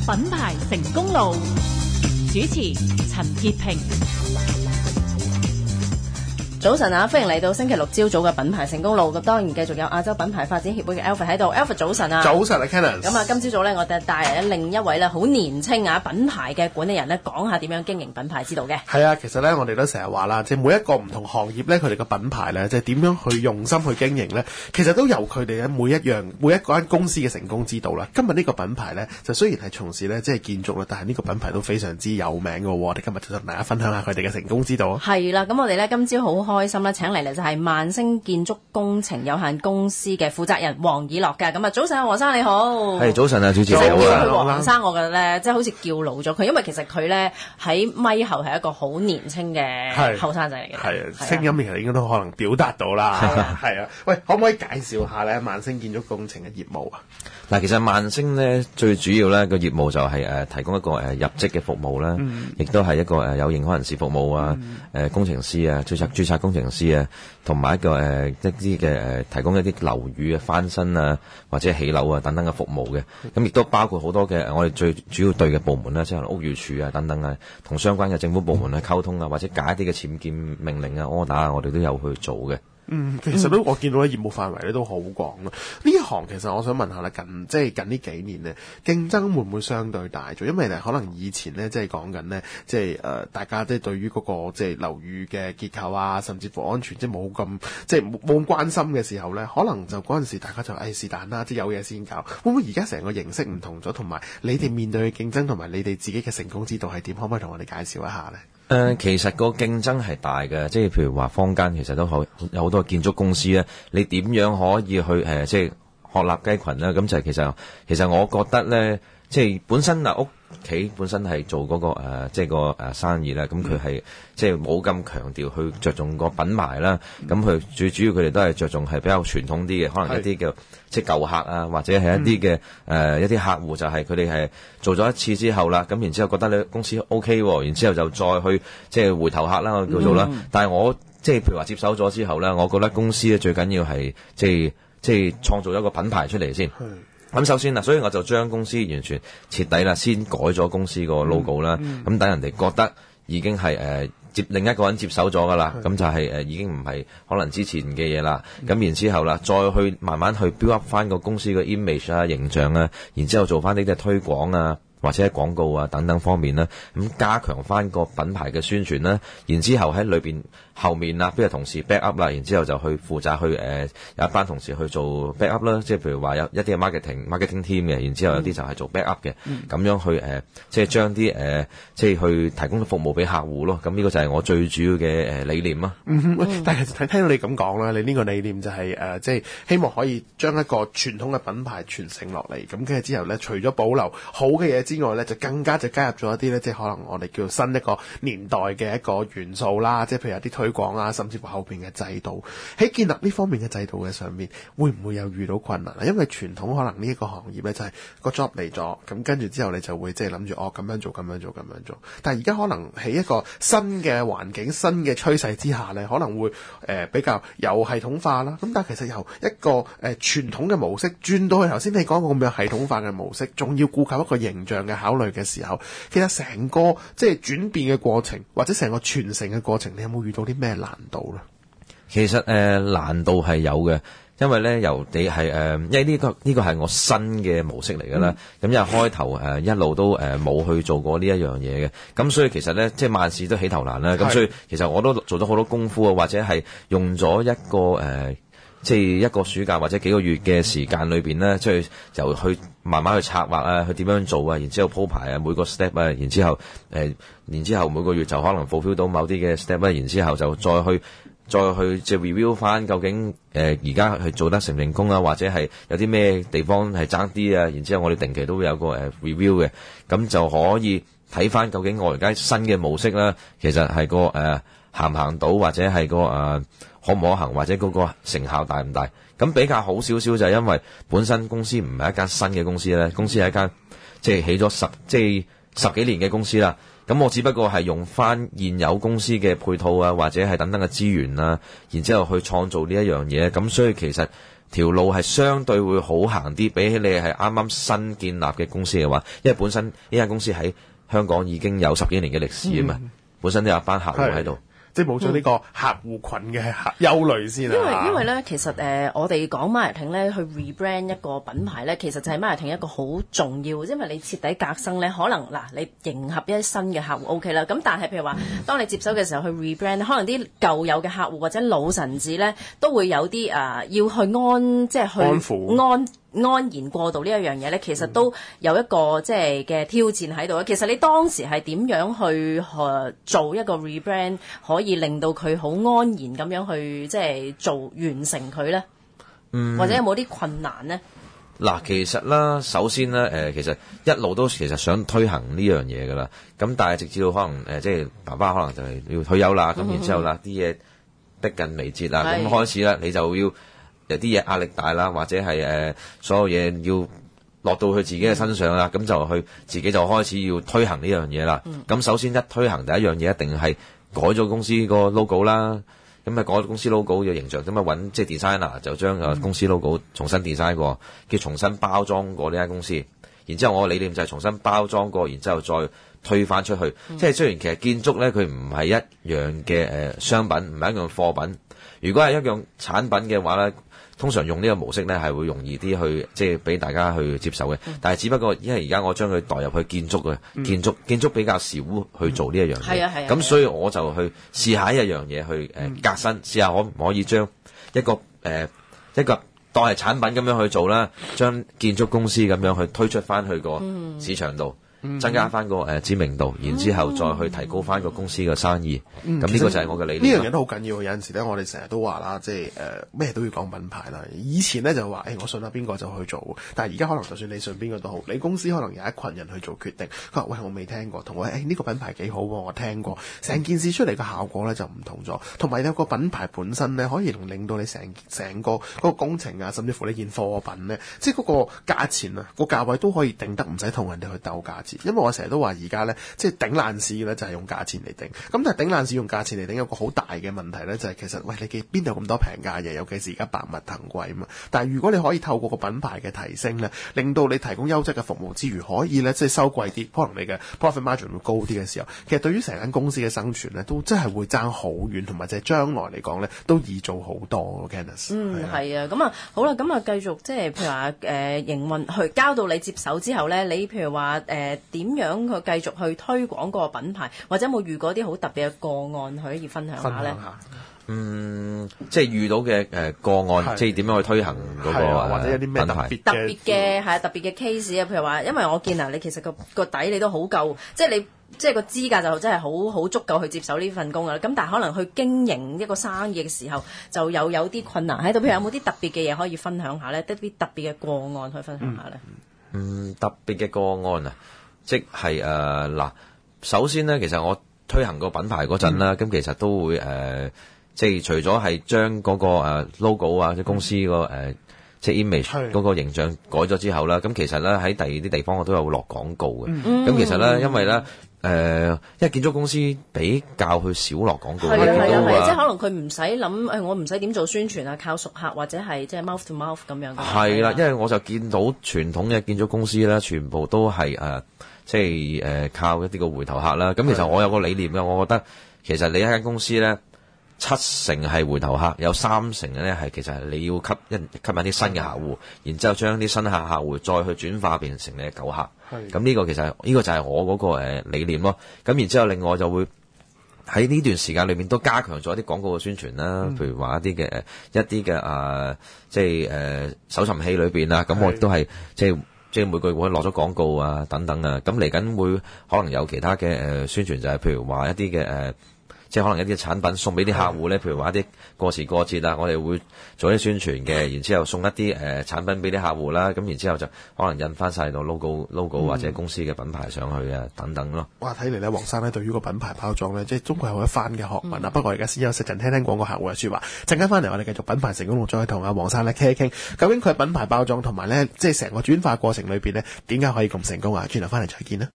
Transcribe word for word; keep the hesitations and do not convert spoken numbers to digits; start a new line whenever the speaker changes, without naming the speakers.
品牌成功路，主持陳潔平。
早晨啊，歡迎嚟到星期六朝早嘅品牌成功路。咁當然繼續有亞洲品牌發展協會嘅 Alfred 喺度。Alfred 早晨啊。
早晨啊 Kenneth。
咁啊，今朝早咧，我哋帶嚟咧另一位咧好年青啊品牌嘅管理人咧，講下點樣經營品牌之道嘅。
係啊，其實咧我哋都成日話啦，即係每一個唔同行業咧，佢哋嘅品牌咧，即係點樣去用心去經營咧，其實都由佢哋喺每一樣每一間公司嘅成功之道啦。今日呢個品牌咧，就雖然係從事咧即係建築啦，但係呢個品牌都非常之有名嘅。我哋今日就同大家分享下佢哋嘅成功之道啊。
係啦，咁我哋咧今朝好開心啦，請嚟就係萬星建築工程有限公司嘅負責人黃以樂嘅。咁啊，早晨啊，黃生你好。
係早晨啊，主持人好啊。
叫佢黃生，我覺得咧，即係好似叫老咗佢，因為其實佢咧喺咪後係一個好年輕嘅後生仔嚟嘅。
係啊，聲音其實應該都可能表達到啦。係啊，喂，可唔可以介紹下咧萬星建築工程嘅業務啊？
嗱，其實萬星咧最主要咧個業務就係誒提供一個誒入職嘅服務啦，亦都係一個誒有認可人士服務啊，誒工程師啊，註冊註冊工程師啊，同埋一個誒一啲嘅誒提供一啲樓宇嘅翻新啊，或者起樓啊等等嘅服務嘅。咁亦都包括好多嘅我哋最主要對嘅部門啦，即係屋宇署啊等等啊，同相關嘅政府部門去溝通啊，或者解一啲嘅僭建命令啊、order 啊，我哋都有去做嘅。
嗯，其實都我見到咧業務範圍咧都好廣咯。呢一行其實我想問下咧，近即係近呢幾年咧，競爭會唔會相對大咗？因為可能以前咧即係講緊咧，即係誒、呃、大家即係對於嗰、那個即係樓宇嘅結構啊，甚至乎安全即係冇咁即係冇咁關心嘅時候咧，可能就嗰陣時大家就誒是但啦，即係有嘢先搞。會唔會而家成個形式唔同咗？同埋你哋面對嘅競爭同埋你哋自己嘅成功之道係點？可唔可以同我哋介紹一下咧？
誒、呃，其實個競爭係大嘅，即係譬如話坊間其實都好有好多建築公司咧，你點樣可以去誒、呃，即係鶴立雞群咧？咁就係其實其實我覺得咧，即係本身嗱屋企本身係做嗰、那個誒、呃，即係個誒生意啦，咁佢係即係冇咁強調去着重個品牌啦，咁佢最主要佢哋都係着重係比較傳統啲嘅，可能一啲嘅即係舊客啊，或者係一啲嘅誒一啲客戶就係佢哋係做咗一次之後啦，咁然之後覺得你公司 OK 喎，然之後就再去即係回頭客啦，我叫做啦。嗯、但係我即係譬如話接手咗之後咧，我覺得公司咧最緊要係即係即係創造一個品牌出嚟先。咁首先啦，所以我就將公司完全徹底啦，先改咗公司個 logo 啦。咁等人哋覺得已經係誒、呃、接另一個人接手咗噶啦，咁就係、是、誒、呃、已經唔係可能之前嘅嘢啦。咁、嗯、然之後啦，再去慢慢去 build up 翻個公司嘅 image 啊、形象啊，然之後做翻呢啲推廣啊，或者係廣告啊等等方面啦，咁加強翻個品牌嘅宣傳啦。然之後喺裏邊後面啊，邊個同事 back up 啦，然之後就去負責去誒、呃、有一班同事去做 back up 啦，即係譬如話有一啲係 marketing marketing team 嘅，然之後有啲就係做 back up 嘅，咁、嗯、樣去誒、呃、即係將啲誒即係去提供服務俾客戶咯。咁呢個就係我最主要嘅誒理念啊。
嗯嗯、但係其實聽到你咁講啦，你呢個理念就係、是、誒、呃、即係希望可以將一個傳統嘅品牌傳承落嚟。咁跟住之後咧，除咗保留好嘅嘢之外咧，就更加就加入咗一啲咧，即係可能我哋叫新一個年代嘅一個元素啦。即係譬如有啲推廣啊，甚至乎後邊嘅制度，喺建立呢方面嘅制度嘅上面，會唔會有遇到困難啊？因為傳統可能呢一個行業咧，就係個 job 嚟咗，咁跟住之後你就會即係諗住哦咁樣做、咁樣做、咁樣做。但係而家可能喺一個新嘅環境、新嘅趨勢之下咧，可能會誒、呃、比較有系統化啦。咁但係其實由一個誒、呃、傳統嘅模式轉到去頭先你講個咁樣系統化嘅模式，仲要顧及一個形象嘅考慮嘅時候，其實成個即係轉變嘅過程，或者成個傳承嘅過程，你有冇遇到啲咩難度咧？
其實誒、呃、難度係有嘅，因為咧由你係誒、呃，因為呢、這個呢、這個係我新嘅模式嚟㗎啦。咁、嗯、因為開頭誒、呃、一路都誒冇、呃、去做過呢一樣嘢嘅，咁所以其實咧即係萬事都起頭難啦。咁所以其實我都做咗好多功夫啊，或者係用咗一個誒。呃即係一個暑假或者幾個月嘅時間裏邊咧，即係由去慢慢去策劃啊，去點樣做啊，然之後鋪排啊，每個 step 啊，然之後誒、呃，然之後每個月就可能 fulfill 到某啲嘅 step 啊，然之後就再去再去即係 review 翻究竟誒而家係做得成唔成功啊，或者係有啲咩地方係爭啲啊，然之後我哋定期都會有個誒、呃、review 嘅，咁就可以睇翻究竟我而家新嘅模式啦，其實係個誒、呃、行唔行到，或者係個誒。呃可唔可行，或者嗰個成效大唔大？咁比較好少少就係因為本身公司唔係一間新嘅公司咧，公司係一間即係起咗十即係十幾年嘅公司啦。咁我只不過係用翻現有公司嘅配套啊，或者係等等嘅資源啊，然之後去創造呢一樣嘢。咁所以其實條路係相對會好行啲，比起你係啱啱新建立嘅公司嘅話，因為本身呢間公司喺香港已經有十幾年嘅歷史啊嘛，嗯、本身都有一班客戶喺度。
即係冇咗呢個客戶群嘅憂慮先啊！
因為因為咧，其實誒、呃，我哋講 marketing 咧，去 rebrand 一個品牌咧，其實就係 marketing 一個好重要，因為你徹底革新咧，可能嗱，你迎合一啲新嘅客戶 OK 啦。咁但係譬如話，當你接手嘅時候去 rebrand，可能啲舊有嘅客戶或者老臣子咧，都會有啲誒、呃、要去安，即係去
安撫
安。安然過渡呢一樣嘢咧，其實都有一個即係嘅挑戰喺度。其實你當時係點樣去、呃、做一個 rebrand，可以令到佢好安然咁樣去即係做完成佢咧？嗯，或者有冇啲困難咧？
嗱，其實啦，首先咧，誒、呃，其實一路都其實想推行呢樣嘢噶啦。咁但係直至到可能誒、呃，即係爸爸可能就係要退休啦，咁、嗯、然之後啦，啲嘢逼近眉睫啦，咁開始啦，你就要。有啲嘢壓力大啦，或者係誒、呃、所有嘢要落到佢自己嘅身上啦，咁、嗯、就去自己就開始要推行呢樣嘢啦。咁、嗯、首先一推行第一樣嘢一定係改咗公司個 logo 啦，咁啊改咗公司 logo 嘅形象，咁啊揾即係 designer 就將誒公司 logo 重新 design 過，叫重新包裝過呢間公司。然之後我嘅理念就係重新包裝過，然之後再推返出去。嗯、即係雖然其實建築咧佢唔係一樣嘅誒、呃、商品，唔係一樣貨品。如果係一樣產品嘅話咧，通常用呢個模式咧係會容易啲去即係俾大家去接受嘅。嗯、但係只不過因為而家我將佢代入去建築嘅、嗯、建築建築比較少去做呢一樣嘢。係啊係啊。咁所以我就去試下一樣嘢去誒、呃、革新，試下可唔可以將一個誒、呃、一個當係產品咁樣去做啦，將建築公司咁樣去推出翻去個市場度。嗯增加翻個誒知名度，然之後再去提高翻個公司嘅生意。咁呢、嗯、個就係我嘅理念。
呢樣嘢都好緊要。有陣時咧，我哋成日都話啦，即係誒咩都要講品牌啦。以前咧就話誒、欸、我信下邊個就去做，但係而家可能就算你信邊個都好，你公司可能有一群人去做決定。佢話喂，我未聽過，同我誒呢、欸呢個品牌幾好喎，我聽過。成件事出嚟嘅效果咧就唔同咗，同埋有個品牌本身咧可以令到你成成個嗰個工程啊，甚至乎呢件貨品咧，即係嗰個價錢啊，個價位都可以定得唔使同人哋去鬥價錢。因為我成日都話而家咧，即係頂爛市咧就係用價錢嚟定。咁但係頂爛市用價錢嚟定有個好大嘅問題咧，就係、是、其實喂你嘅邊度有咁多平價嘢？尤其是而家百物騰貴啊嘛。但係如果你可以透過個品牌嘅提升咧，令到你提供優質嘅服務之餘，可以咧即係收貴啲，可能你嘅 profit margin 會高啲嘅時候，其實對於成間公司嘅生存咧，都真係會爭好遠，同埋即係將來嚟講咧，都易做好多。Candice
嗯，係啊，咁啊好啦，咁啊繼續即係譬如話誒、呃、營運去交到你接手之後咧，你譬如話誒點樣去繼續去推廣個品牌，或者有冇遇過啲好特別嘅個案可以分享下咧？
嗯，即係遇到嘅誒個案，即係點樣去推行嗰個
或者有啲咩特別
特別嘅係特別嘅 case 啊？譬如話，因為我見啊，你其實個個底你都好夠，即係你即係個資格就真係好好足夠去接手呢份工噶啦。咁但係可能去經營一個生意嘅時候，就有有啲困難喺度。譬如有冇啲特別嘅嘢可以分享下咧？得啲特別嘅個案可以分享下咧？
嗯，特別嘅個案啊！即係誒嗱，首先咧，其實我推行個品牌嗰陣啦，咁、嗯、其實都會誒、呃，即係除咗係將嗰個誒 logo 啊，即係公司個誒、呃、即係 image 嗰個形象改咗之後啦，咁其實咧喺第二啲地方我都有落廣告嘅。咁、嗯、其實咧，因為咧誒、呃，因為建築公司比較去少落廣告，
係啊係啊係啊，即係可能佢唔使諗誒，我唔使點做宣傳啊，靠熟客或者係即係 mouth to mouth 咁樣。
係啦，因為我就見到傳統嘅建築公司咧，全部都係誒。呃即係誒、呃、靠一啲個回頭客啦，咁其實我有個理念嘅，我覺得其實你一間公司咧，七成係回頭客，有三成咧係其實係你要吸引吸引啲新嘅客戶，然之後將啲新客客戶再去轉化變成你嘅舊客。咁呢個其實呢、呢個就係我嗰、嗰個、呃、理念咯。咁然之後另外就會喺呢段時間裏面都加強咗一啲廣告嘅宣傳啦，嗯、譬如話一啲嘅一啲嘅啊，即係誒、呃、搜尋器裏邊啊，咁我亦都係即係。即係每個月會落咗廣告啊，等等啊，咁嚟緊會可能有其他嘅誒、呃、宣傳，就係譬如話一啲嘅誒，即係可能一啲產品送俾啲客戶咧，譬如話一啲過時過節啊，我哋會做一啲宣傳嘅，然之後送一啲誒、呃、產品俾啲客戶啦，咁然之後就可能印翻晒個 logo logo 或者公司嘅品牌上去啊，等等咯。
哇！睇嚟咧，黃生咧對於個品牌包裝咧，即係中國有一番嘅學問啊。嗯、不過而家先休息陣，聽聽廣告客戶嘅説話。陣間翻嚟，我哋繼續品牌成功錄，再同阿黃生咧傾一傾，究竟佢品牌包裝同埋咧，即係成個轉化過程裏邊咧，點解可以咁成功啊？轉頭翻嚟再見啦。